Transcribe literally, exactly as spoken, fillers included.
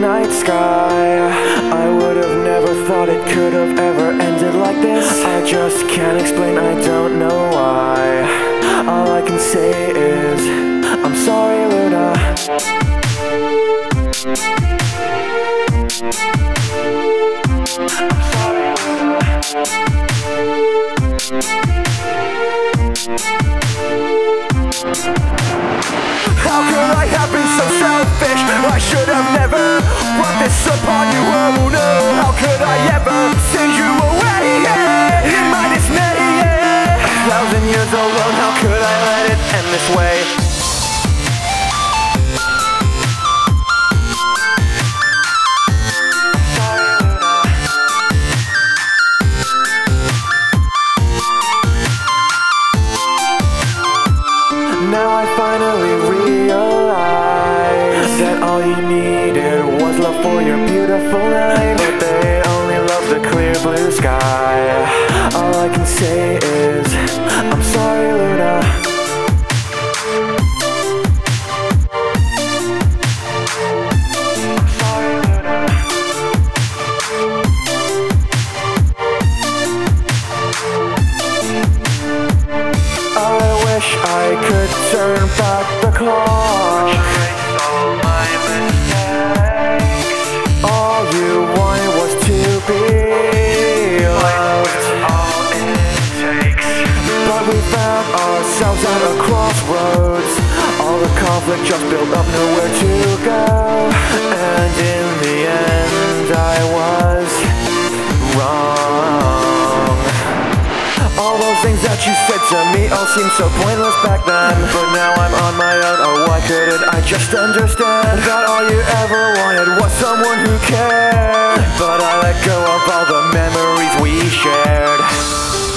night sky. I would have never thought it could have ever ended like this. I just can't explain, I don't know why. All I can say is, I'm sorry, Luna. I'm sorry, Luna. How could I have been so selfish? I should have never brought this upon you, oh no. How could I ever send you away, yeah, in my dismay, yeah. A thousand years alone, how could I let it end this way? Now I finally realize that all you needed was love for your beautiful night. But they only love the clear blue sky. All I can say is, I'm sorry, Luna. I'm sorry, Luna. I wish I could turn back the clock, erase all my mistakes. All you wanted was to be loved, all it takes. But we found ourselves at a crossroads. All the conflict just built up, nowhere to go. And in the end I was wrong. All those things that you said to me all seemed so pointless back then. But now I'm on my own, oh why couldn't I just understand that all you ever wanted was someone who cared. But I let go of all the memories we shared.